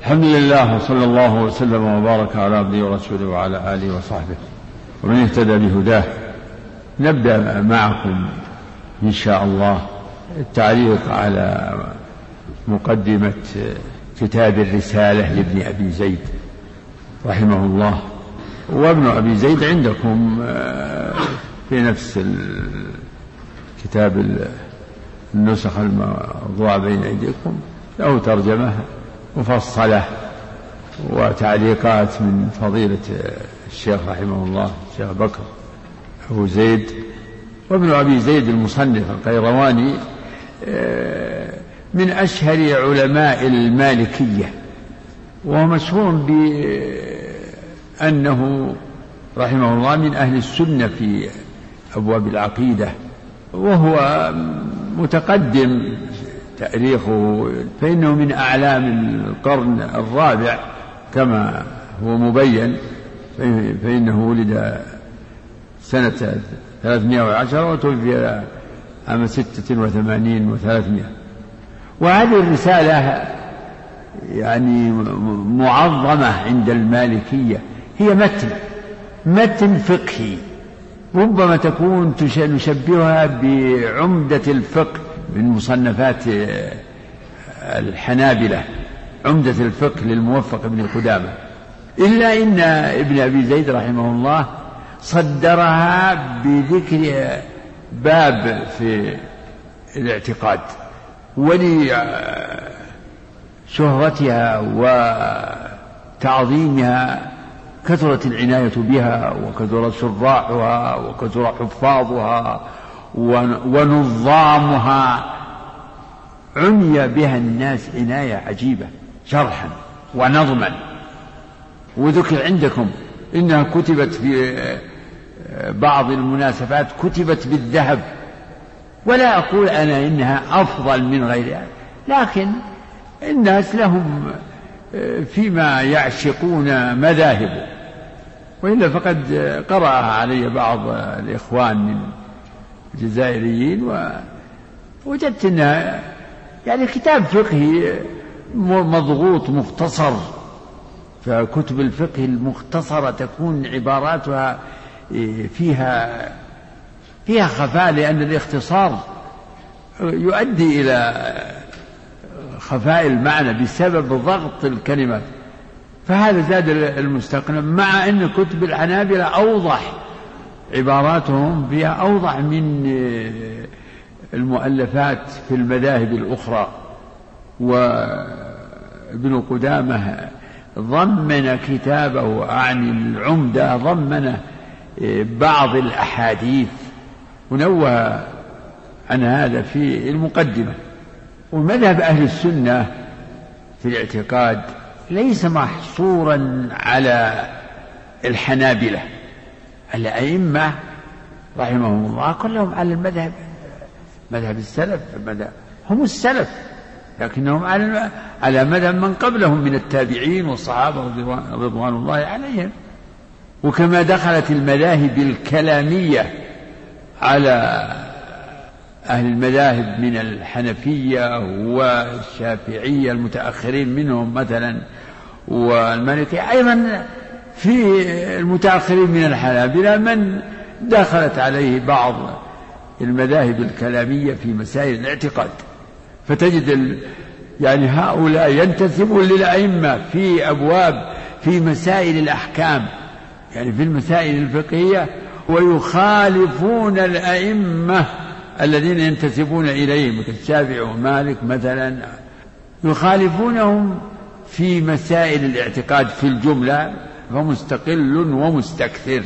الحمد لله وصلى الله وسلم وبارك على عبده ورسوله وعلى آله وصحبه ومن اهتدى بهداه. نبدأ معكم إن شاء الله التعليق على مقدمة كتاب الرسالة لابن أبي زيد رحمه الله. وابن أبي زيد عندكم في نفس كتاب النسخ الموضوعة بين أيديكم له ترجمة مفصلة وتعليقات من فضيلة الشيخ رحمه الله الشيخ بكر أبو زيد. وابن أبي زيد المصنف القيرواني من أشهر علماء المالكية، وهو مشهور بأنه رحمه الله من أهل السنة في أبواب العقيدة، وهو متقدم تاريخه، فإنه من أعلام القرن الرابع كما هو مبين، فإنه ولد سنة 310 وتوفي عام 86 و300. وهذه الرسالة يعني معظمة عند المالكية، هي متن فقهي، ربما تكون نشبهها بعمدة الفقه من مصنفات الحنابلة، عمدة الفقه للموفق بن قدامة، إلا إن ابن أبي زيد رحمه الله صدرها بذكر باب في الاعتقاد، ولشهرتها وتعظيمها كثرت العناية بها، وكثر شراحها، وكثر حفاظها ونظامها، عني بها الناس عناية عجيبة شرحا ونظما. وذكر عندكم إنها كتبت في بعض المناسبات كتبت بالذهب، ولا أقول أنا إنها أفضل من غيرها، لكن الناس لهم فيما يعشقون مذاهب، وإلا فقد قرأها علي بعض الإخوان من الجزائريين ووجدت أنها يعني كتاب فقهي مضغوط مختصر. فكتب الفقه المختصرة تكون عباراتها فيها خفاء، لأن الاختصار يؤدي إلى خفاء المعنى بسبب ضغط الكلمات، فهذا زاد المستقنع. مع أن كتب الحنابلة أوضح، عباراتهم فيها أوضح من المؤلفات في المذاهب الأخرى. وابن قدامة ضمن كتابه عن العمدة ضمن بعض الأحاديث ونوه عن هذا في المقدمة. ومذهب أهل السنة في الاعتقاد ليس محصورا على الحنابلة، الأئمة رحمهم الله كلهم على المذهب، مذهب السلف، هم السلف، لكنهم على مذهب من قبلهم من التابعين والصحابة رضوان الله عليهم. وكما دخلت المذاهب الكلامية على أهل المذاهب من الحنفية والشافعية المتأخرين منهم مثلا والمالكية، أيضا في المتأخرين من الحنابلة من دخلت عليه بعض المذاهب الكلامية في مسائل الاعتقاد. فتجد يعني هؤلاء ينتسبون للأئمة في أبواب في مسائل الأحكام، يعني في المسائل الفقهية، ويخالفون الأئمة الذين ينتسبون إليهم كالشافعي ومالك مثلا، يخالفونهم في مسائل الاعتقاد في الجملة، فمستقل ومستكثر.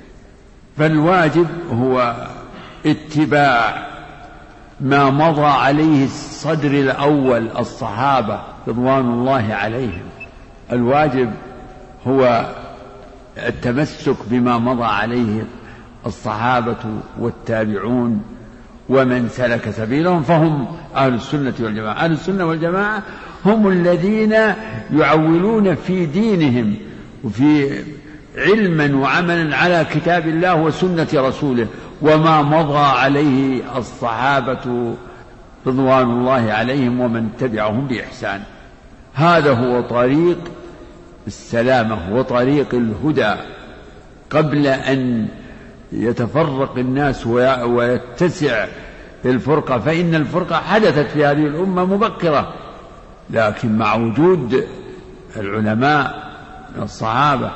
فالواجب هو اتباع ما مضى عليه الصدر الأول الصحابة رضوان الله عليهم. الواجب هو التمسك بما مضى عليه الصحابة والتابعون ومن سلك سبيلهم، فهم أهل السنة والجماعة. أهل السنة والجماعة هم الذين يعولون في دينهم وفي علما وعملا على كتاب الله وسنة رسوله وما مضى عليه الصحابة رضوان الله عليهم ومن تبعهم بإحسان. هذا هو طريق السلامة وطريق الهدى قبل أن يتفرق الناس ويتسع الفرقة، فإن الفرقة حدثت في هذه الأمة مبكرة، لكن مع وجود العلماء من الصحابة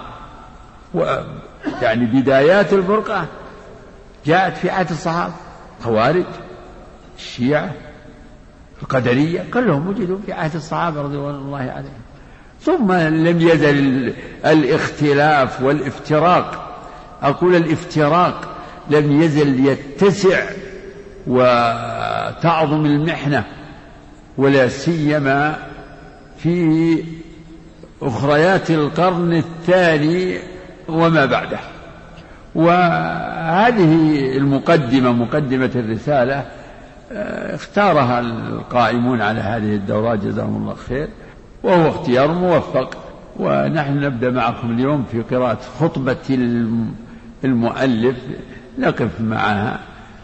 يعني بدايات الفرقة جاءت في عهد الصحابة، خوارج، الشيعة، القدرية، كلهم وجدوا في عهد الصحابة رضي الله عليهم. ثم لم يزل الاختلاف والافتراق، أقول الافتراق لم يزل يتسع وتعظم المحنة، ولا سيما في أخريات القرن الثاني وما بعده. وهذه مقدمة الرسالة اختارها القائمون على هذه الدورات جزاهم الله خير، وهو اختيار موفق. ونحن نبدأ معكم اليوم في قراءة خطبة المؤلف، نقف معها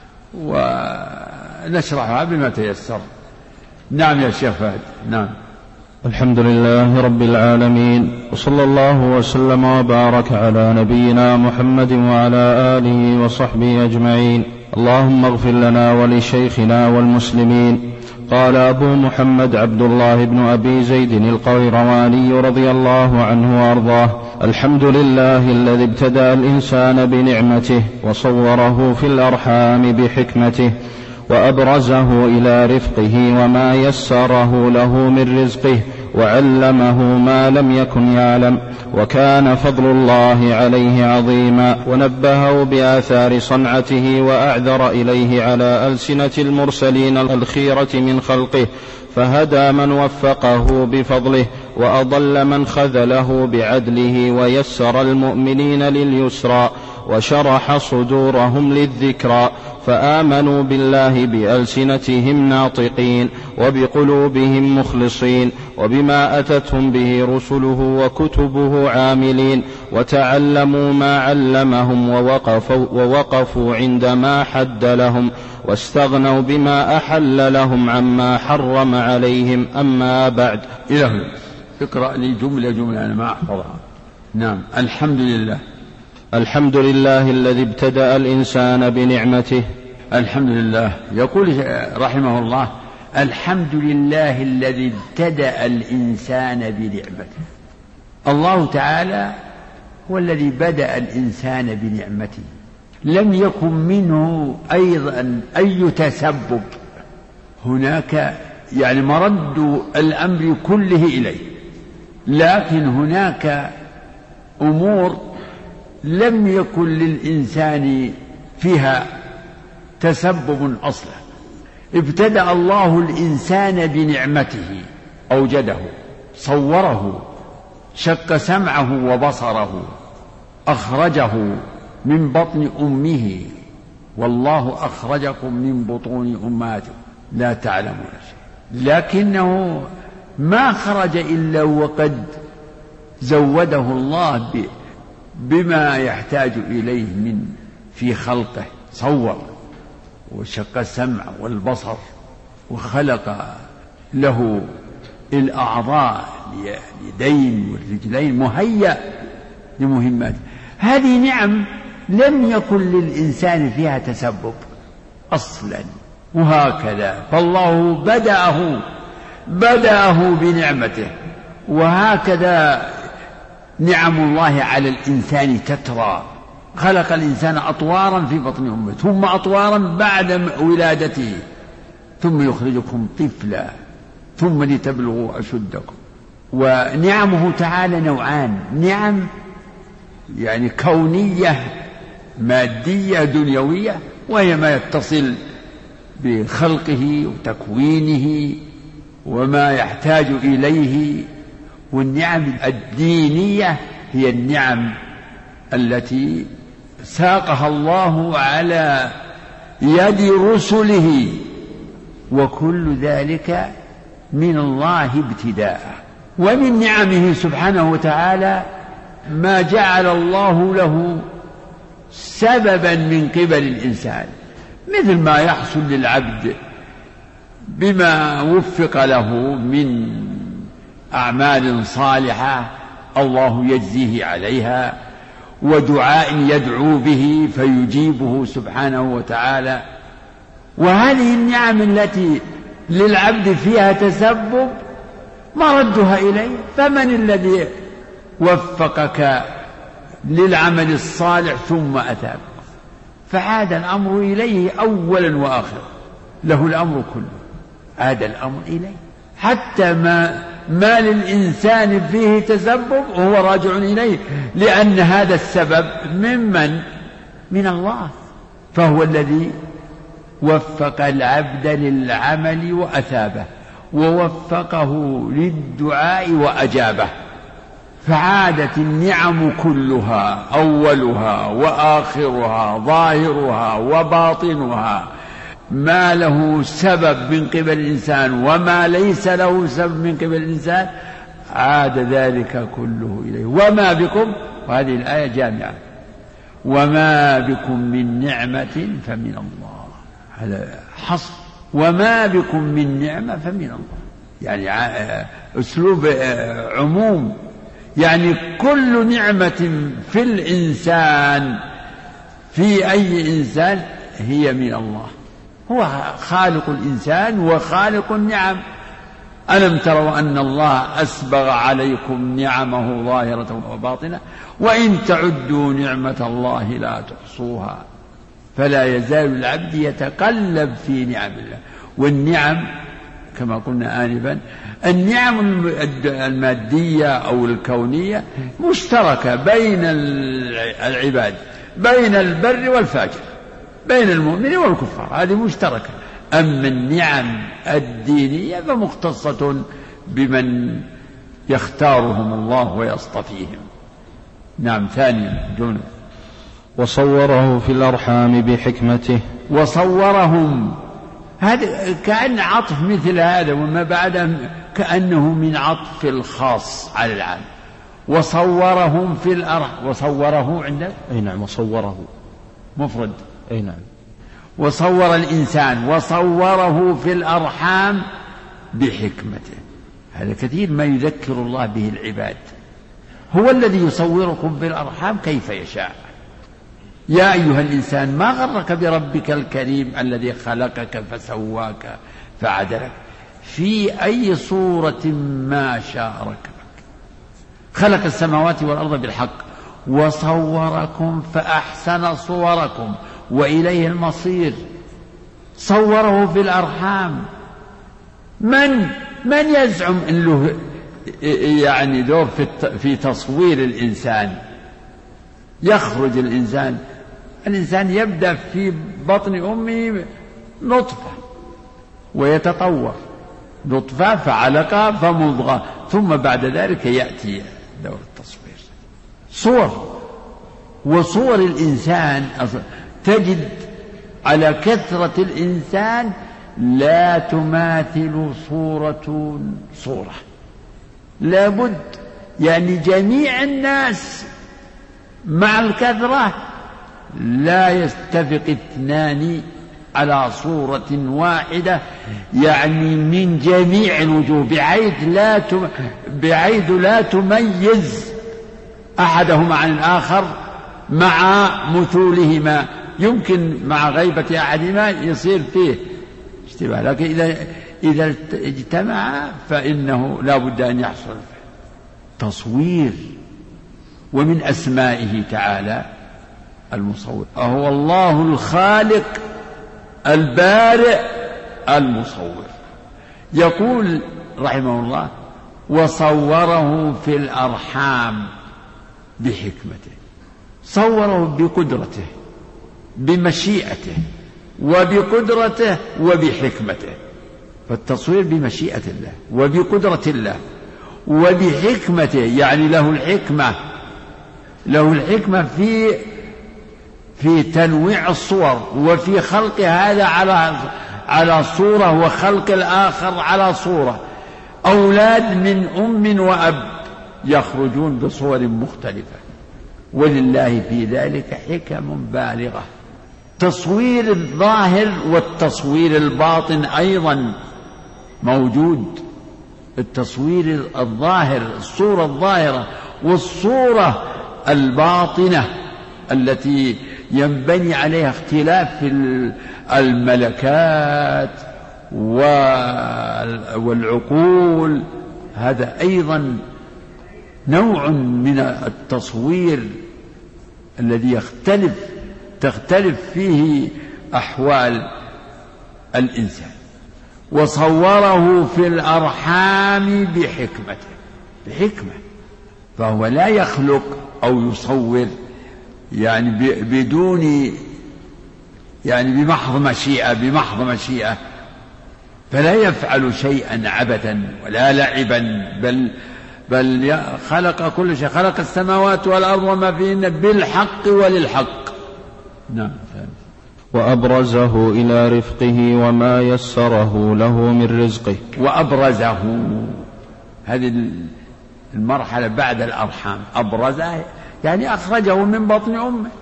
ونشرحها بما تيسر. نعم يا شيخ فهد. نعم. الحمد لله رب العالمين، وصلى الله وسلم وبارك على نبينا محمد وعلى آله وصحبه أجمعين. اللهم اغفر لنا ولشيخنا والمسلمين. قال أبو محمد عبد الله بن أبي زيد القيرواني رضي الله عنه وأرضاه: الحمد لله الذي ابتدأ الإنسان بنعمته وصوره في الأرحام بحكمته، وأبرزه إلى رفقه وما يسره له من رزقه، وعلمه ما لم يكن يعلم، وكان فضل الله عليه عظيما، ونبهه بآثار صنعته، وأعذر إليه على ألسنة المرسلين الخيرة من خلقه، فهدى من وفقه بفضله، وأضل من خذله بعدله، ويسر المؤمنين لليسرى، وشرح صدورهم للذكرى، فآمنوا بالله بألسنتهم ناطقين، وبقلوبهم مخلصين، وبما أتتهم به رسله وكتبه عاملين، وتعلموا ما علمهم، ووقفوا عندما حد لهم، واستغنوا بما أحل لهم عما حرم عليهم. أما بعد. إلهي اقرأ لي جملة أنا ما أحفظها. نعم. الحمد لله الذي ابتدأ الإنسان بنعمته. الحمد لله. يقول رحمه الله: الحمد لله الذي ابتدأ الإنسان بنعمته. الله تعالى هو الذي بدأ الإنسان بنعمته، لم يكن منه أيضا أي تسبب، هناك يعني مرد الأمر كله إليه، لكن هناك أمور لم يكن للإنسان فيها تسبب أصلا. ابتدأ الله الإنسان بنعمته، أوجده، صوره، شق سمعه وبصره، أخرجه من بطن أمه، والله أخرجكم من بطون أمهاتكم لا تعلمون شيئا، لكنه ما خرج إلا وقد زوده الله بما يحتاج إليه من في خلقه، صور وشق السمع والبصر، وخلق له الأعضاء، اليدين والرجلين، مهيأ لمهمات. هذه نعم لم يكن للإنسان فيها تسبب أصلا، وهكذا فالله بدأه بنعمته، وهكذا نعم الله على الإنسان تترى. خلق الإنسان أطوارا في بطن أمه، ثم أطوارا بعد ولادته، ثم يخرجكم طفلا، ثم لتبلغوا أشدكم. ونعمه تعالى نوعان: نعم يعني كونية مادية دنيوية، وهي ما يتصل بخلقه وتكوينه وما يحتاج إليه، والنعم الدينية هي النعم التي ساقها الله على يد رسله، وكل ذلك من الله ابتداء. ومن نعمه سبحانه وتعالى ما جعل الله له سببا من قبل الإنسان، مثل ما يحصل للعبد بما وفق له من أعمال صالحة الله يجزيه عليها، ودعاء يدعو به فيجيبه سبحانه وتعالى. وهذه النعم التي للعبد فيها تسبب مردها إليه. فمن الذي وفقك للعمل الصالح ثم أتاك؟ فعاد الأمر إليه أولا وآخرا، له الأمر كله، عاد الأمر إليه. حتى ما للإنسان فيه تسبب وهو راجع إليه، لأن هذا السبب من الله، فهو الذي وفق العبد للعمل وأثابه، ووفقه للدعاء وأجابه. فعادت النعم كلها أولها وآخرها ظاهرها وباطنها، ما له سبب من قبل الإنسان وما ليس له سبب من قبل الإنسان، عاد ذلك كله إليه. وما بكم، وهذه الآية جامعة، وما بكم من نعمة فمن الله. هذا حصر، وما بكم من نعمة فمن الله، يعني أسلوب عموم، يعني كل نعمة في الإنسان، في أي إنسان، هي من الله. هو خالق الإنسان وخالق النعم. ألم تروا أن الله أسبغ عليكم نعمه ظاهرة وباطنة وإن تعدوا نعمة الله لا تحصوها. فلا يزال العبد يتقلب في نعم الله. والنعم كما قلنا آنفا، النعم المادية أو الكونية مشتركة بين العباد، بين البر والفاجر، بين المؤمن والكفار، هذه مشتركة. أما النعم الدينية فمختصة بمن يختارهم الله ويصطفيهم. نعم. ثانيا جنة، وصوره في الأرحام بحكمته. وصورهم، هذا كأن عطف مثل هذا وما بعده كأنه من عطف الخاص على العام. وصورهم في الأرحام، وصوره عندك؟ أي نعم، وصوره مفرد. أي نعم. وصور الإنسان، وصوره في الأرحام بحكمته. هذا كثير ما يذكر الله به العباد. هو الذي يصوركم في الأرحام كيف يشاء. يا أيها الإنسان ما غرك بربك الكريم الذي خلقك فسواك فعدلك في أي صورة ما شاء ركبك. خلق السماوات والأرض بالحق وصوركم فأحسن صوركم وإليه المصير. صوره في الأرحام. من يزعم أن له يعني دور في تصوير الإنسان؟ يخرج الإنسان يبدأ في بطن أمه نطفة ويتطور، نطفة فعلقة فمضغة، ثم بعد ذلك يأتي دور التصوير. صور، وصور الإنسان تجد على كثرة الإنسان لا تماثل صورة، لابد يعني جميع الناس مع الكثرة لا يتفق اثنان على صورة واحدة، يعني من جميع الوجوه، بحيث لا تميز أحدهما عن الآخر مع مثولهما. يمكن مع غيبة أحدهما يصير فيه اشتباه، لكن إذا اجتمع فإنه لا بد أن يحصل تصوير. ومن أسمائه تعالى المصور، هو الله الخالق البارئ المصور. يقول رحمه الله: وصوره في الأرحام بحكمته. صوره بقدرته، بمشيئته، وبقدرته وبحكمته. فالتصوير بمشيئة الله وبقدرة الله وبحكمته، يعني له الحكمة في تنويع الصور، وفي خلق هذا على صورة وخلق الآخر على صورة. أولاد من أم وأب يخرجون بصور مختلفة، ولله في ذلك حكم بالغة. تصوير الظاهر والتصوير الباطن أيضا موجود. التصوير الظاهر، الصورة الظاهرة، والصورة الباطنة التي ينبني عليها اختلاف الملكات والعقول. هذا أيضا نوع من التصوير الذي تختلف فيه أحوال الإنسان. وصوره في الأرحام بحكمة، فهو لا يخلق أو يصور يعني بدون يعني بمحض مشيئة، فلا يفعل شيئا عبثا ولا لعبا، بل خلق كل شيء، خلق السماوات والأرض وما فيهن بالحق وللحق. نعم. وأبرزه إلى رفقه وما يسره له من رزقه. وأبرزه، هذه المرحلة بعد الأرحام، أبرزه يعني أخرجه من بطن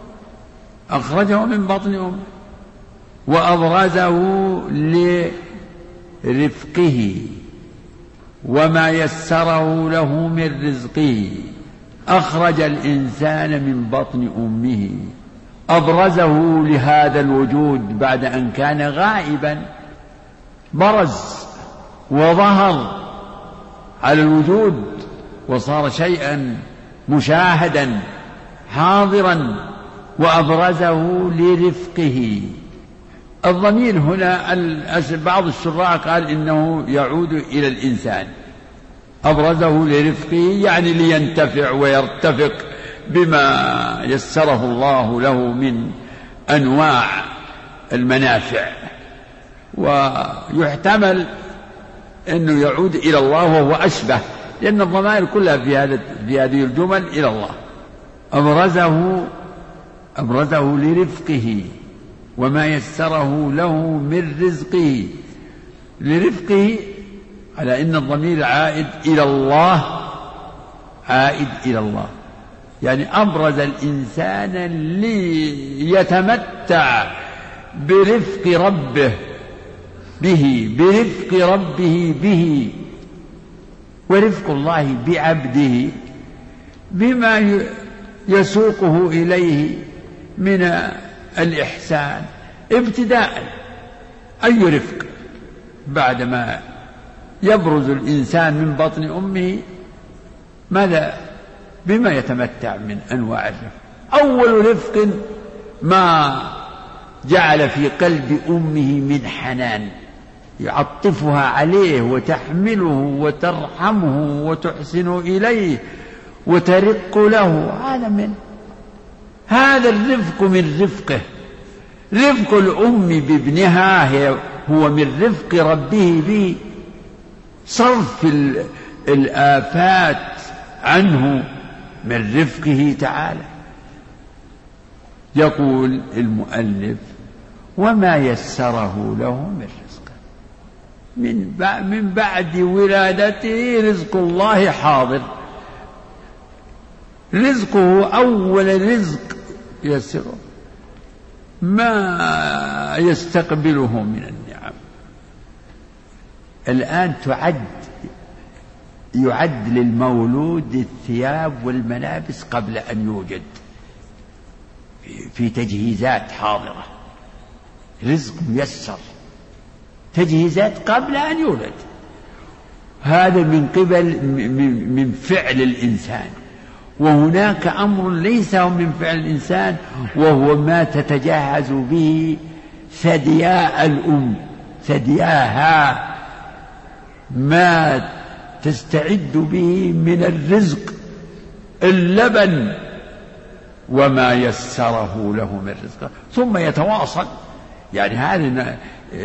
أمه، وأبرزه لرفقه وما يسره له من رزقه. أخرج الإنسان من بطن أمه، أبرزه لهذا الوجود بعد أن كان غائبا، برز وظهر على الوجود وصار شيئا مشاهدا حاضرا. وأبرزه لرفقه. الضمير هنا بعض الشراح قال إنه يعود إلى الإنسان. أبرزه لرفقه يعني لينتفع ويرتفق بما يسره الله له من أنواع المنافع. ويحتمل أنه يعود إلى الله وهو أشبه، لأن الضمائر كلها في هذه الجمل إلى الله. أبرزه لرفقه وما يسره له من رزقه. لرفقه على إن الضمير عائد إلى الله، يعني أبرز الإنسان ليتمتع برفق ربه به، ورفق الله بعبده بما يسوقه إليه من الإحسان. ابتداء أي رفق بعدما يبرز الإنسان من بطن أمه، بما يتمتع من أنواع الرفق. أول رفق ما جعل في قلب أمه من حنان، يعطفها عليه وتحمله وترحمه وتحسن إليه وترق له. هذا الرفق من رفقه. رفق الأم بابنها هو من رفق ربه به، صرف الآفات عنه من رفقه تعالى. يقول المؤلف: وما يسره له من رزقه. من بعد ولادته رزق الله حاضر، رزقه أول رزق يسره، ما يستقبله من النعم. الآن يعد للمولود الثياب والملابس قبل أن يوجد، في تجهيزات حاضرة، رزق ميسر، تجهيزات قبل أن يولد. هذا من فعل الإنسان. وهناك أمر ليس من فعل الإنسان، وهو ما تتجهز به ثدياء الأم، ثدياها، ما تستعد به من الرزق، اللبن، وما يسره له من رزقه، ثم يتواصل. يعني هذا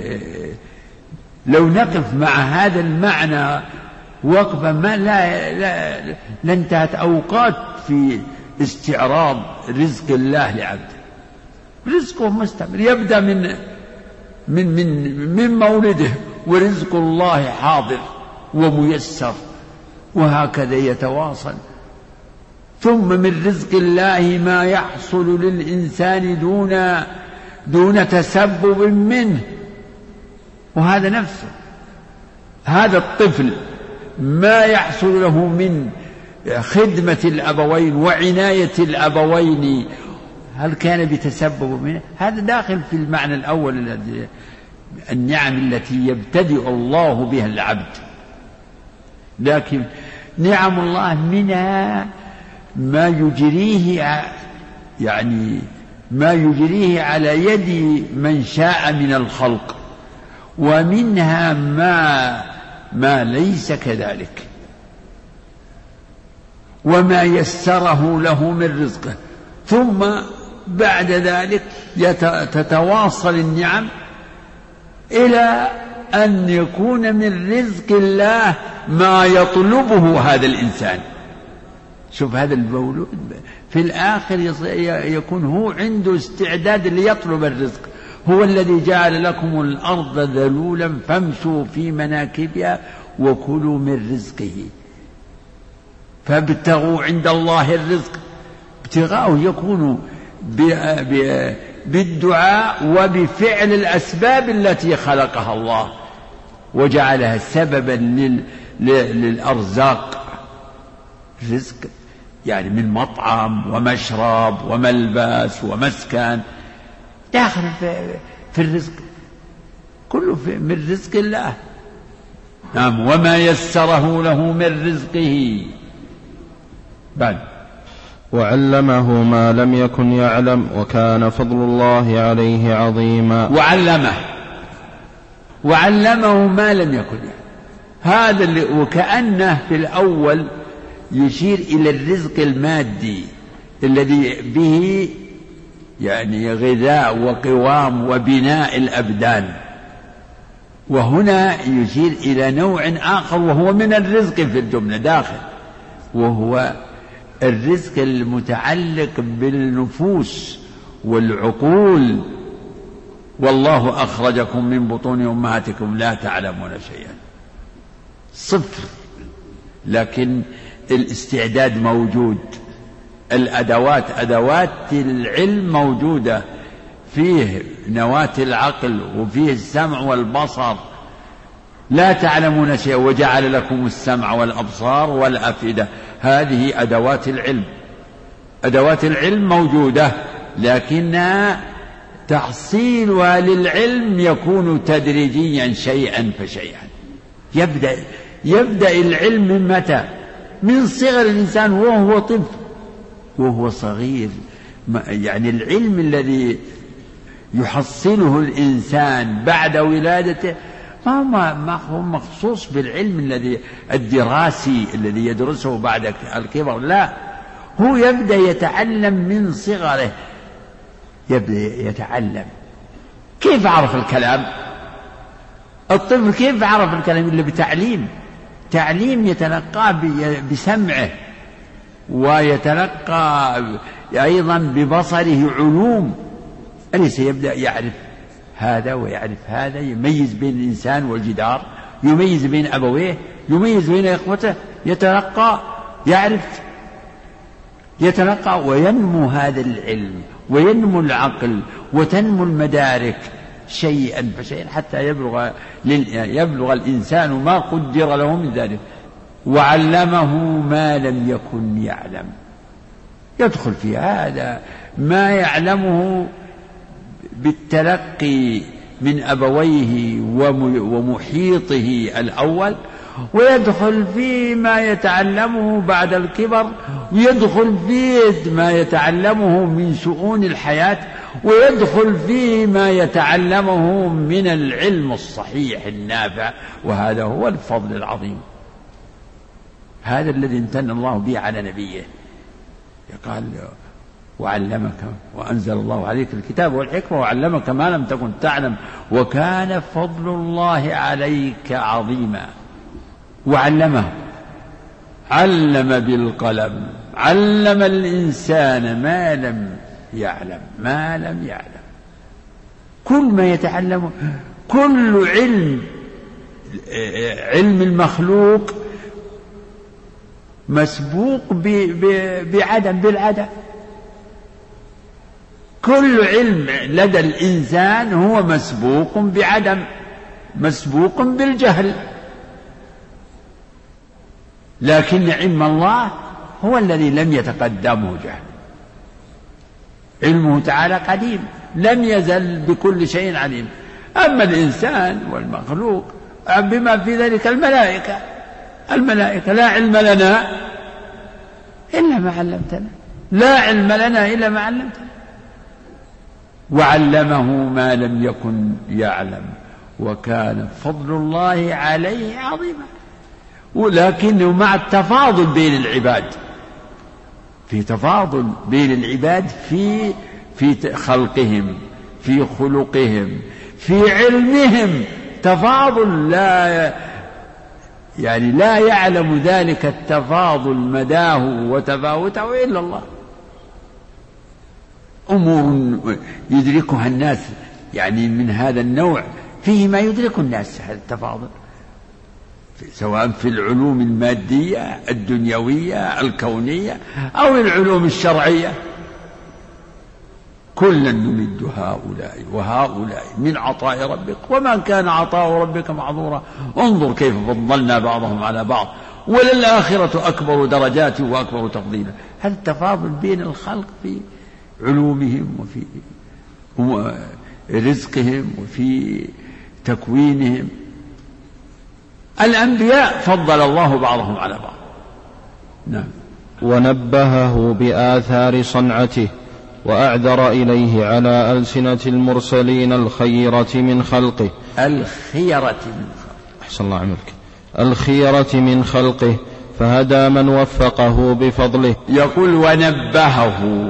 لو نقف مع هذا المعنى وقفة ما لا انتهت أوقات في استعراض رزق الله لعبده. رزقه مستمر، يبدأ من مولده، ورزق الله حاضر وميسر، وهكذا يتواصل. ثم من رزق الله ما يحصل للإنسان دون تسبب منه. وهذا نفسه، هذا الطفل ما يحصل له من خدمة الأبوين وعناية الأبوين هل كان بتسبب منه؟ هذا داخل في المعنى الأول، النعم التي يبتدئ الله بها العبد. لكن نعم الله منها ما يجريه، يعني ما يجريه على يد من شاء من الخلق، ومنها ما ليس كذلك، وما يسره له من رزقه. ثم بعد ذلك تتواصل النعم إلى أن يكون من رزق الله ما يطلبه هذا الإنسان. شوف هذا المولود في الآخر يكون هو عنده استعداد ليطلب الرزق. هو الذي جعل لكم الأرض ذلولا فامشوا في مناكبها وكلوا من رزقه، فابتغوا عند الله الرزق. ابتغاؤه يكون بالدعاء وبفعل الأسباب التي خلقها الله وجعلها سببا للأرزاق. رزق يعني من مطعم ومشرب وملبس ومسكن داخل في الرزق، كله من رزق الله. نعم، وما يسره له من رزقه. بعد وعلمه ما لم يكن يعلم وكان فضل الله عليه عظيما. وعلمه ما لم يكن يعلم، هذا اللي وكأنه في الأول يشير إلى الرزق المادي الذي به يعني غذاء وقوام وبناء الأبدان، وهنا يشير إلى نوع آخر وهو من الرزق في الجملة داخل، وهو الرزق المتعلق بالنفوس والعقول. والله أخرجكم من بطون أمهاتكم لا تعلمون شيئا، صفر، لكن الاستعداد موجود، الأدوات أدوات العلم موجودة، فيه نواة العقل وفيه السمع والبصر. لا تعلمون شيئا وجعل لكم السمع والأبصار والأفئدة، هذه أدوات العلم. أدوات العلم موجودة، لكن تحصيلها للعلم يكون تدريجيا شيئا فشيئا. يبدأ العلم من متى؟ من صغر الإنسان وهو طفل وهو صغير. يعني العلم الذي يحصله الإنسان بعد ولادته ما هو مخصوص بالعلم الذي الدراسي الذي يدرسه بعد الكبر، لا، هو يبدأ يتعلم من صغره. يبدأ يتعلم كيف عرف الكلام. الطفل كيف عرف الكلام؟ إلا بتعليم، تعليم يتلقاه بسمعه، ويتلقى أيضا ببصره علوم. أليس يبدأ يعرف هذا ويعرف هذا، يميز بين الإنسان والجدار، يميز بين أبويه، يميز بين إخوته، يتلقى، يعرف، يتلقى، وينمو هذا العلم وينمو العقل وتنمو المدارك شيئا فشيئا حتى يبلغ الإنسان ما قدر له من ذلك. وعلمه ما لم يكن يعلم، يدخل في هذا ما يعلمه بالتلقي من أبويه ومحيطه الأول، ويدخل فيه ما يتعلمه بعد الكبر، ويدخل فيه ما يتعلمه من شؤون الحياة، ويدخل فيه ما يتعلمه من العلم الصحيح النافع. وهذا هو الفضل العظيم، هذا الذي امتن الله به على نبيه. قال وعلمك وأنزل الله عليك الكتاب والحكمة وعلمك ما لم تكن تعلم وكان فضل الله عليك عظيما. وعلمه، علم بالقلم، علم الإنسان ما لم يعلم، ما لم يعلم. كل ما يتعلمه، كل علم المخلوق مسبوق بالعدم. كل علم لدى الإنسان هو مسبوق بعدم، مسبوق بالجهل. لكن علم الله هو الذي لم يتقدمه جهل. علمه تعالى قديم لم يزل بكل شيء عليم. أما الإنسان والمخلوق بما في ذلك الملائكة لا علم لنا إلا ما علمتنا، لا علم لنا إلا ما علمتنا. وعلمه ما لم يكن يعلم وكان فضل الله عليه عظيما. ولكنه مع التفاضل بين العباد، في تفاضل بين العباد في خلقهم، في خلقهم، في علمهم، تفاضل لا يعلم ذلك التفاضل مداه وتفاوته إلا الله. أمور يدركها الناس من هذا النوع، فيه ما يدرك الناس هذا التفاضل، سواء في العلوم المادية الدنيوية الكونية أو العلوم الشرعية. كلا نمد هؤلاء وهؤلاء من عطاء ربك وما كان عطاء ربك معذورا انظر كيف فضلنا بعضهم على بعض وللآخرة أكبر درجات وأكبر تفضيلا. هذا التفاضل بين الخلق في علومهم وفي رزقهم وفي تكوينهم. الأنبياء فضل الله بعضهم على بعض. نعم. ونبهه بآثار صنعته وأعذر إليه على ألسنة المرسلين الخيرة من خلقه. أحسن الله عملك. الخيرة من خلقه فهدى من وفقه بفضله. يقول ونبهه،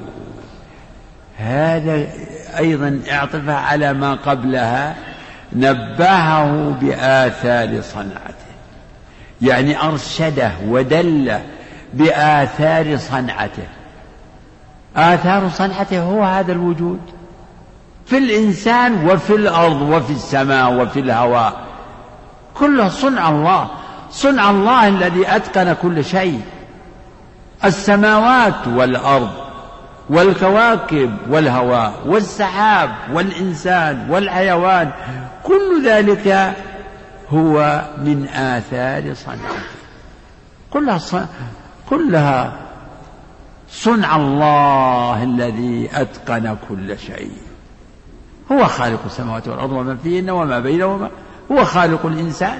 هذا أيضا اعطف على ما قبلها، نبهه بآثار صنعته، أرشده ودله بآثار صنعته. آثار صنعته هو هذا الوجود في الإنسان وفي الأرض وفي السماء وفي الهواء، كله صنع الله، صنع الله الذي أتقن كل شيء. السماوات والأرض والكواكب والهواء والسحاب والإنسان والحيوان، كل ذلك هو من آثار صنعته، كلها صنع الله الذي أتقن كل شيء. هو خالق السماوات والأرض وما فيهن وما بينهما، هو خالق الإنسان.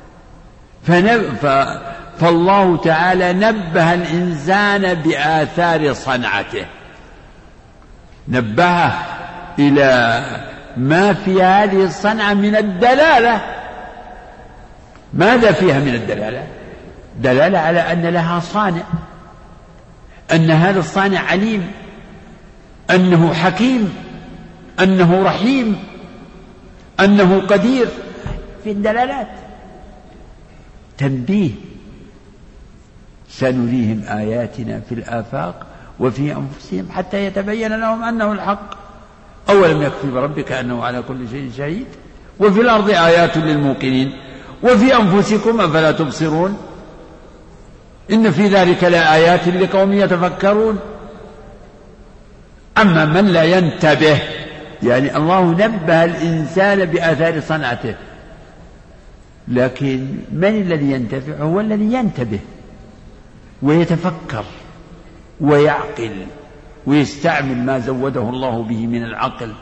فالله تعالى نبه الإنسان بآثار صنعته، نبهه إلى ما في هذه الصنعة من الدلالة. ماذا فيها من الدلالة؟ دلالة على أن لها صانع، أن هذا الصانع عليم، أنه حكيم، أنه رحيم، أنه قدير. في الدلالات تنبيه. سنريهم آياتنا في الآفاق وفي أنفسهم حتى يتبين لهم أنه الحق. أولم يكفي بربك أنه على كل شيء شهيد وفي الأرض آيات للموقنين وفي أنفسكم أفلا تبصرون إن في ذلك لآيات لقوم يتفكرون. أما من لا ينتبه، الله نبه الإنسان بآثار صنعته، لكن من الذي ينتفع؟ هو الذي ينتبه ويتفكر ويعقل ويستعمل ما زوده الله به من العقل.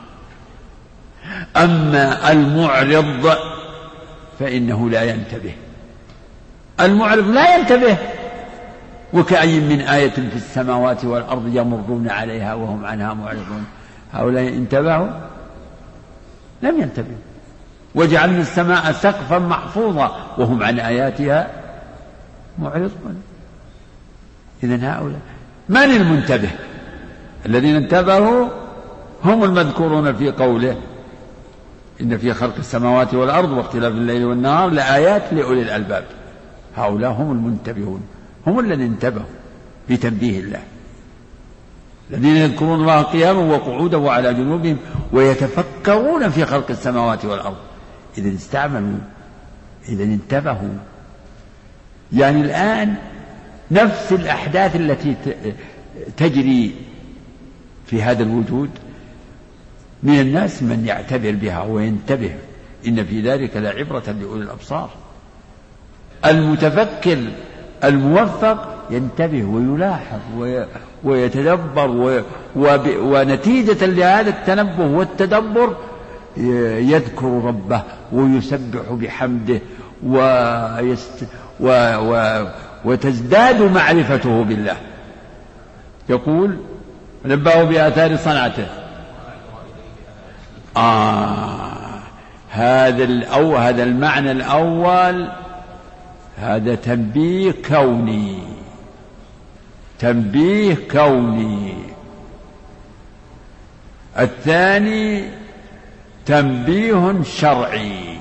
أما المعرض فإنه لا ينتبه، المعرض لا ينتبه. وكأي من آية في السماوات والأرض يمرون عليها وهم عنها معرضون. هؤلاء انتبهوا؟ لم ينتبهوا. وجعلنا السماء سقفا محفوظا وهم عن آياتها معرضون. إذن هؤلاء من المنتبه؟ الذين انتبهوا هم المذكورون في قوله إن في خلق السماوات والأرض واختلاف الليل والنهار لآيات لأولي الألباب. هؤلاء هم المنتبهون، هم الذين انتبهوا بتنبيه الله، الذين يذكرون الله قياما وقعودا وعلى جنوبهم ويتفكرون في خلق السماوات والأرض. إذا استعملوا، إذا انتبهوا. الآن نفس الأحداث التي تجري في هذا الوجود من الناس من يعتبر بها وينتبه. إن في ذلك لعبرة لأولي الأبصار. المتفكر الموفق ينتبه ويلاحظ ويتدبر، ونتيجة لهذا التنبه والتدبر يذكر ربه ويسبح بحمده وتزداد معرفته بالله. يقول نبهه بآثار صنعته. هذا المعنى الأول، هذا تنبيه كوني، تنبيه كوني. الثاني تنبيه شرعي،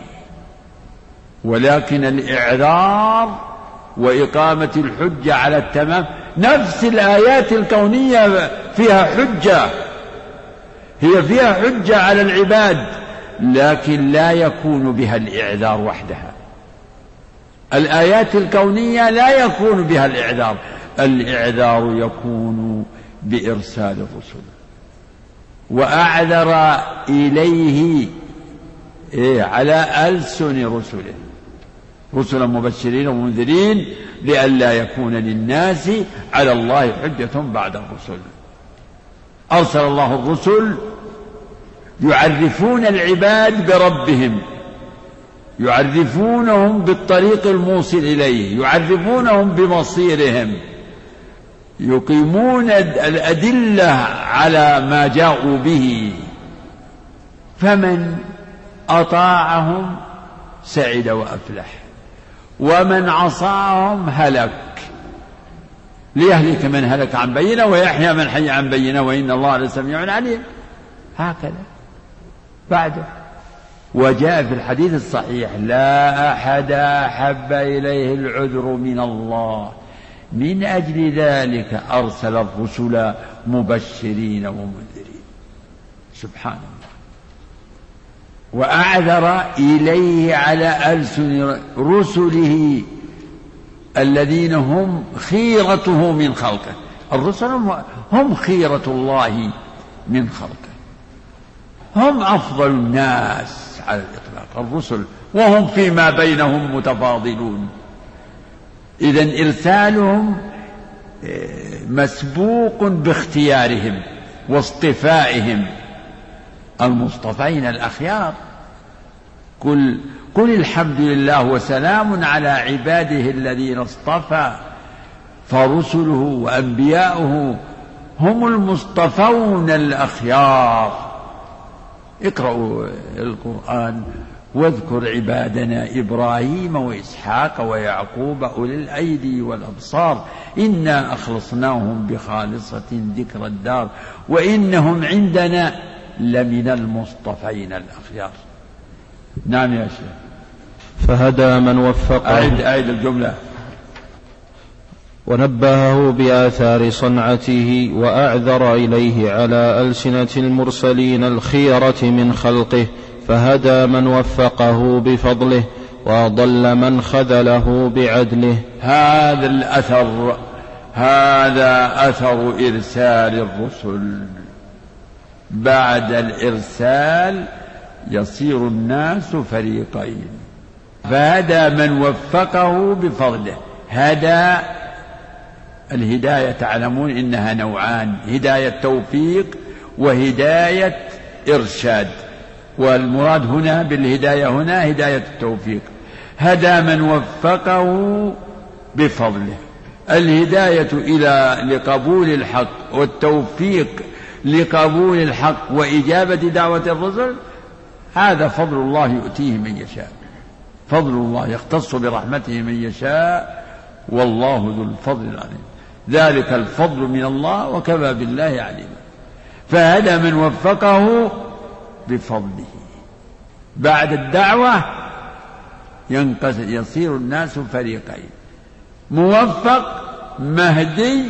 ولكن الإعذار وإقامة الحجة على التمام، نفس الآيات الكونية فيها حجة، هي فيها حجة على العباد، لكن لا يكون بها الإعذار وحدها. الآيات الكونية لا يكون بها الإعذار، الإعذار يكون بإرسال الرسل، وأعذر إليه على ألسن رسله، رسلا مبشرين ومنذرين لئلا يكون للناس على الله حجة بعد الرسل. أرسل الله الرسل يعرفون العباد بربهم، يعرفونهم بالطريق الموصل إليه، يعرفونهم بمصيرهم، يقيمون الأدلة على ما جاءوا به. فمن أطاعهم سعد وأفلح، ومن عصاهم هلك. ليهلك من هلك عن بينة ويحيى من حي عن بينة وإن الله لسميع عليم. هكذا بعده. وجاء في الحديث الصحيح: لا أحد أحب إليه العذر من الله، من أجل ذلك أرسل الرسل مبشرين ومنذرين. سبحان الله. وأعذر إليه على ألسن رسله الذين هم خيرته من خلقه. الرسل هم خيرة الله من خلقه، هم أفضل الناس على الإطلاق الرسل، وهم فيما بينهم متفاضلون. إذن إرسالهم مسبوق باختيارهم واصطفائهم، المصطفين الأخيار. قل الحمد لله وسلام على عباده الذين اصطفى، فرسله وأنبياؤه هم المصطفون الأخيار. اقرأوا القرآن واذكر عبادنا إبراهيم وإسحاق ويعقوب أولي الأيدي والأبصار إنا أخلصناهم بخالصة ذكر الدار وإنهم عندنا لمن المصطفين الأخيار. نعم يا شيخ. فهدى من وفقه. أعيد الجملة. ونبهه بآثار صنعته وأعذر إليه على ألسنة المرسلين الخيرة من خلقه، فهدى من وفقه بفضله وأضل من خذله بعدله. هذا الأثر، هذا أثر إرسال الرسل. بعد الإرسال يصير الناس فريقين، فهدى من وفقه بفضله. هدى الهداية تعلمون إنها نوعان: هداية توفيق وهداية إرشاد، والمراد هنا بالهداية هنا هداية التوفيق. هدى من وفقه بفضله، الهداية لقبول الحق والتوفيق لقبول الحق وإجابة دعوة الرسل، هذا فضل الله يؤتيه من يشاء، فضل الله يختص برحمته من يشاء، والله ذو الفضل العظيم. ذلك الفضل من الله وكفى بالله عليما. فهدى من وفقه بفضله. بعد الدعوة يصير الناس فريقين: موفق مهدي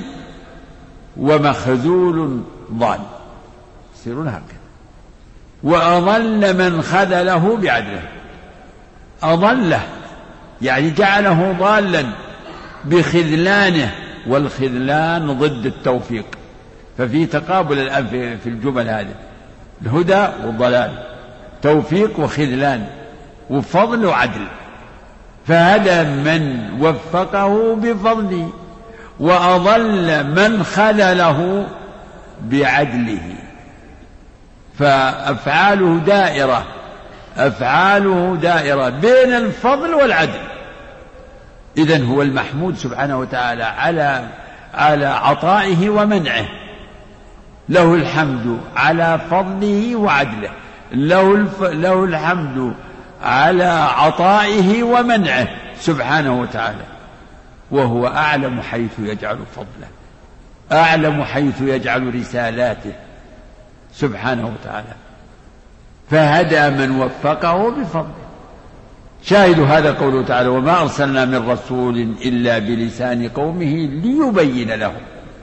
ومخذول ضال، يصيرون هكذا. وأضل من خذله بعدله، أضله يعني جعله ضالا بخذلانه، والخذلان ضد التوفيق، ففي تقابل الآن في الجمل هذه: الهدى والضلال، توفيق وخذلان، وفضل وعدل. فهدى من وفقه بفضله، وأضل من خذله بعدله. فأفعاله دائرة بين الفضل والعدل. إذن هو المحمود سبحانه وتعالى على عطائه ومنعه، له الحمد على فضله وعدله، له الحمد على عطائه ومنعه سبحانه وتعالى، وهو أعلم حيث يجعل فضله، أعلم حيث يجعل رسالاته سبحانه وتعالى. فهدى من وفقه بفضله. شاهد هذا قوله تعالى: وما أرسلنا من رسول إلا بلسان قومه ليبين لهم.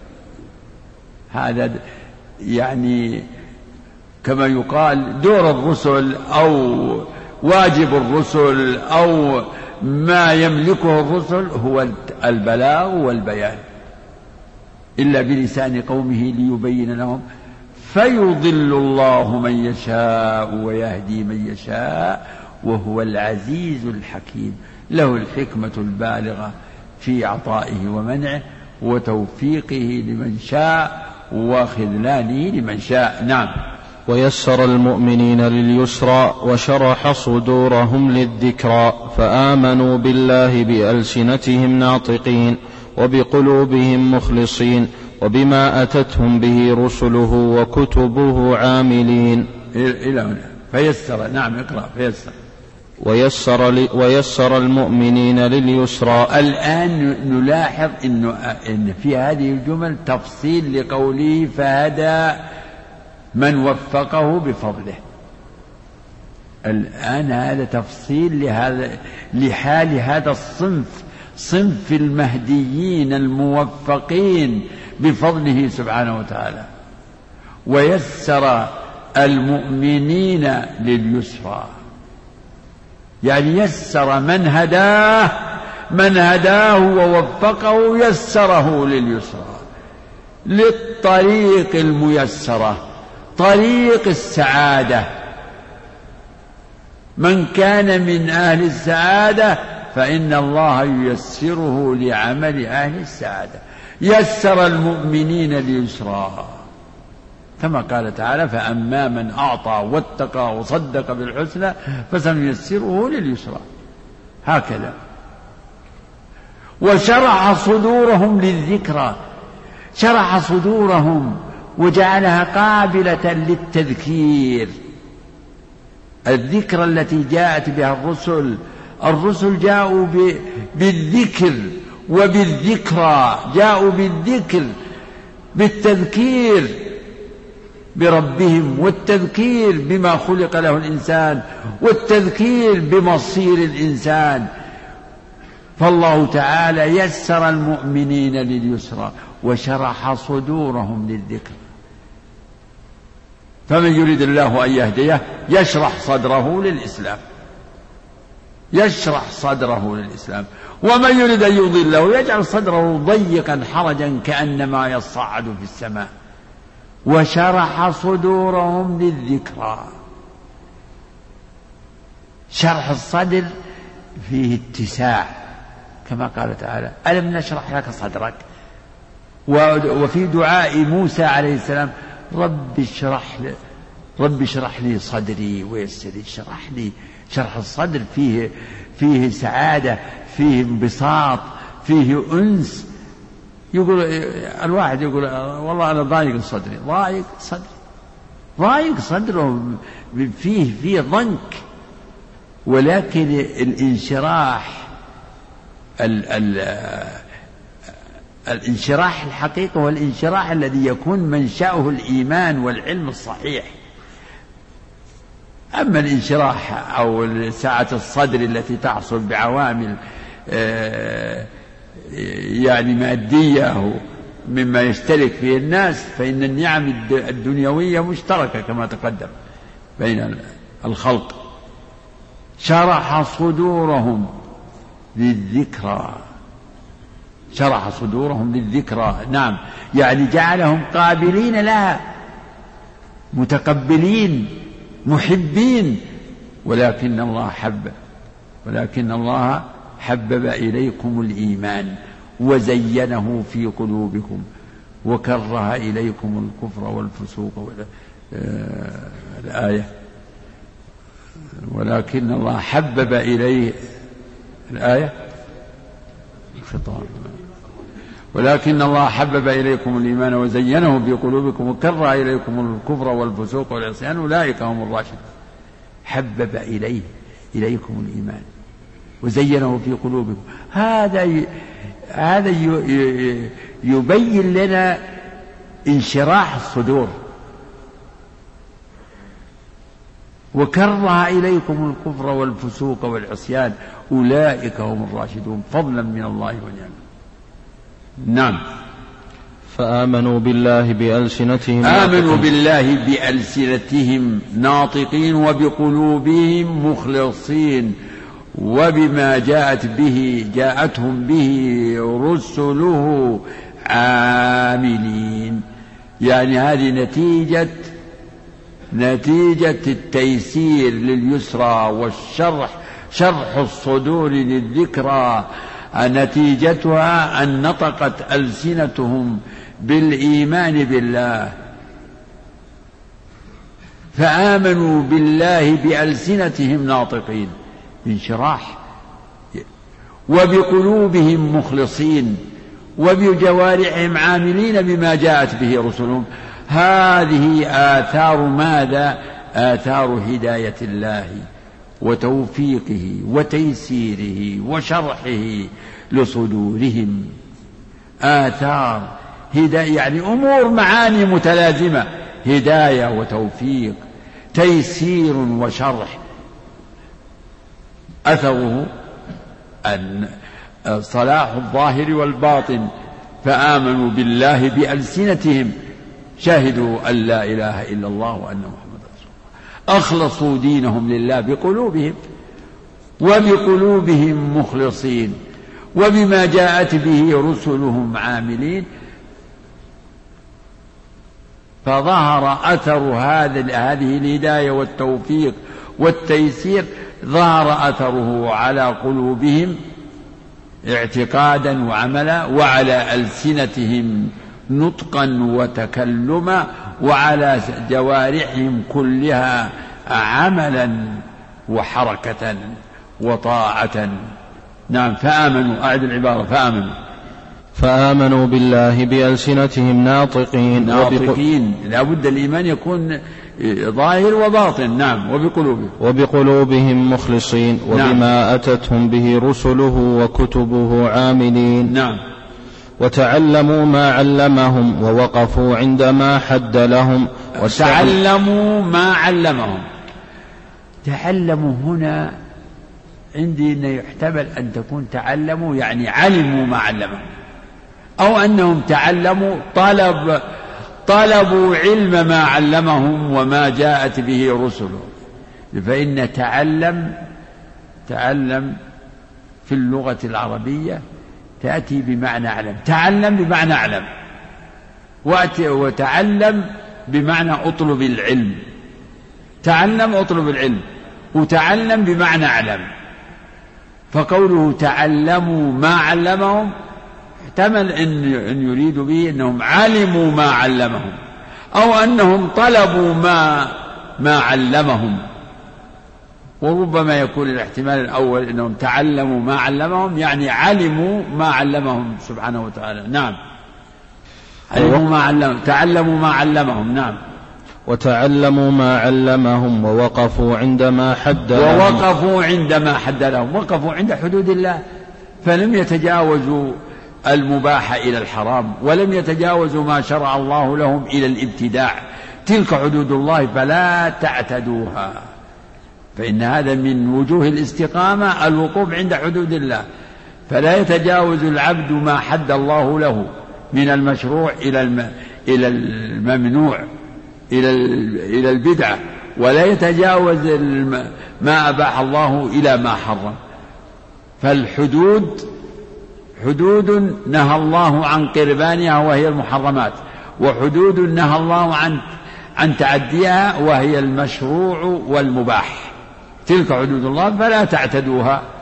هذا يعني كما يقال دور الرسل أو واجب الرسل أو ما يملكه الرسل هو البلاغ والبيان. إلا بلسان قومه ليبين لهم فيضل الله من يشاء ويهدي من يشاء وهو العزيز الحكيم. له الحكمة البالغة في عطائه ومنعه وتوفيقه لمن شاء وخذلانه لمن شاء. نعم. ويسر المؤمنين لليسرى وشرح صدورهم للذكرى، فآمنوا بالله بألسنتهم ناطقين وبقلوبهم مخلصين، وبما أتتهم به رسله وكتبه عاملين. إلى هنا فيسر. نعم اقرأ. فيسر ويسر المؤمنين لليسرى. الآن نلاحظ إن في هذه الجمل تفصيل لقوله فهدى من وفقه بفضله. الآن هذا تفصيل لحال هذا صنف المهديين الموفقين بفضله سبحانه وتعالى. ويسر المؤمنين لليسرى، يعني يسر من هداه ووفقه يسره لليسرى، للطريق الميسرة، طريق السعادة. من كان من أهل السعادة فإن الله ييسره لعمل أهل السعادة. يسر المؤمنين لليسرى كما قال تعالى: فأما من أعطى واتقى وصدق بالحسنى فسنيسره لليسرى. هكذا. وشرح صدورهم للذكرى، شرح صدورهم وجعلها قابلة للتذكير. الذكرى التي جاءت بها الرسل جاءوا بالذكر وبالذكرى، جاءوا بالذكر، بالتذكير بربهم، والتذكير بما خلق له الإنسان، والتذكير بمصير الإنسان. فالله تعالى يسر المؤمنين لليسرى وشرح صدورهم للذكر. فمن يريد الله أن يهديه يشرح صدره للإسلام، يشرح صدره للإسلام. ومن يريد أن يضله يجعل صدره ضيقا حرجا كأنما يصعد في السماء. وشرح صدورهم للذكرى. شرح الصدر فيه اتساع كما قال تعالى: ألم نشرح لك صدرك. وفي دعاء موسى عليه السلام: رب اشرح لي صدري ويسر لي. شرح الصدر فيه سعادة، فيه انبساط، فيه أنس. يقول الواحد يقول: والله أنا ضايق صدري. ضايق صدره، فيه ضنك. ولكن الانشراح الانشراح الحقيقي هو الانشراح الذي يكون منشأه الإيمان والعلم الصحيح. أما الانشراح أو سعة الصدر التي تحصل بعوامل يعني مادية مما يشترك فيه الناس، فإن النعم الدنيوية مشتركة كما تقدم بين الخلق. شرح صدورهم للذكرى، شرح صدورهم للذكرى. نعم، يعني جعلهم قابلين لها، متقبلين، محبين. ولكن الله حبب إليكم الإيمان وزينه في قلوبكم وكره إليكم الكفر والفسوق الآية. ولكن الله حبب إليه الآية الخطاب. ولكن الله حبب إليكم الإيمان وزينه في قلوبكم وكره إليكم الكفر والفسوق والعصيان أولئك هم الراشدون. حبب إليكم الإيمان وزينه في قلوبكم، هذا يبين لنا انشراح الصدور. وكره إليكم الكفر والفسوق والعصيان أولئك هم الراشدون فضلا من الله ونعمه. نعم. فآمنوا بالله بألسنتهم آمنوا بالله بألسنتهم ناطقين وبقلوبهم مخلصين وبما جاءتهم به رسله عاملين. يعني هذه نتيجة التيسير لليسرى والشرح شرح الصدور للذكرى. نتيجتها أن نطقت ألسنتهم بالإيمان بالله، فآمنوا بالله بألسنتهم ناطقين انشراح، وبقلوبهم مخلصين، وبجوارحهم عاملين بما جاءت به رسلهم. هذه آثار ماذا؟ آثار هداية الله وتوفيقه وتيسيره وشرحه لصدورهم. آثار هداية يعني أمور معاني متلازمة، هداية وتوفيق، تيسير وشرح. أثره أن صلاح الظاهر والباطن. فآمنوا بالله بألسنتهم شهدوا أن لا إله إلا الله وأن محمد رسول الله. أخلصوا دينهم لله بقلوبهم، وبقلوبهم مخلصين، وبما جاءت به رسلهم عاملين. فظهر أثر هذه الهداية والتوفيق والتيسير، ظهر أثره على قلوبهم اعتقادا وعملا، وعلى ألسنتهم نطقا وتكلما، وعلى جوارحهم كلها عملا وحركة وطاعة. نعم. فآمنوا، أعد العبارة، فآمنوا بالله بألسنتهم ناطقين لا بد الإيمان يكون ظاهر وباطن. نعم. وبقلوبهم مخلصين، وبما نعم. أتتهم به رسله وكتبه عاملين. نعم. وتعلموا ما علمهم ووقفوا عندما حد لهم. تعلموا ما علمهم. تعلموا هنا عندي أنه يحتمل أن تكون تعلموا يعني علموا ما علمهم، أو أنهم تعلموا طلبوا علم ما علمهم وما جاءت به رسله. فإن تعلم في اللغة العربية تأتي بمعنى أعلم. تعلم بمعنى أعلم، وتعلم بمعنى أطلب العلم. تعلم أطلب العلم، وتعلم بمعنى أعلم. فقوله تعلموا ما علمهم احتمل أن يريد به أنهم علموا ما علمهم، أو أنهم طلبوا ما علمهم. وربما يكون الاحتمال الأول أنهم تعلموا ما علمهم يعني علموا ما علمهم سبحانه وتعالى. نعم. تعلموا ما علمهم. نعم. وتعلموا ما علمهم ووقفوا عندما حد لهم. وقفوا عند حدود الله، فلم يتجاوزوا المباح إلى الحرام، ولم يتجاوزوا ما شرع الله لهم إلى الابتداع. تلك حدود الله فلا تعتدوها. فإن هذا من وجوه الاستقامة الوقوف عند حدود الله. فلا يتجاوز العبد ما حد الله له من المشروع إلى الممنوع، إلى البدعة، ولا يتجاوز ما أباح الله إلى ما حرم. فالحدود حدود نهى الله عن قربانها وهي المحرمات، وحدود نهى الله عن تعديها وهي المشروع والمباح. تلك حدود الله فلا تعتدوها.